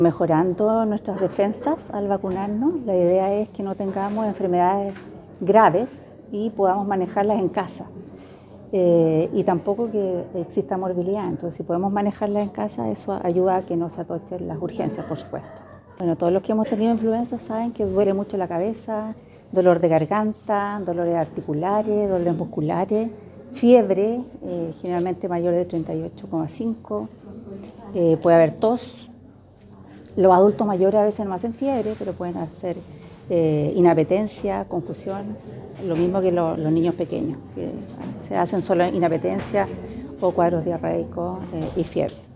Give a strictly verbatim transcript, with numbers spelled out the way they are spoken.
Mejorando nuestras defensas al vacunarnos, la idea es que no tengamos enfermedades graves y podamos manejarlas en casa. Eh, y tampoco que exista morbilidad, entonces si podemos manejarlas en casa, eso ayuda a que no se atochen las urgencias, por supuesto. Bueno, todos los que hemos tenido influenza saben que duele mucho la cabeza, dolor de garganta, dolores articulares, dolores musculares, fiebre, eh, generalmente mayor de treinta y ocho coma cinco, eh, puede haber tos. Los adultos mayores a veces no hacen fiebre, pero pueden hacer eh, inapetencia, confusión, lo mismo que lo, los niños pequeños, que se hacen solo inapetencia o cuadros diarreicos eh, y fiebre.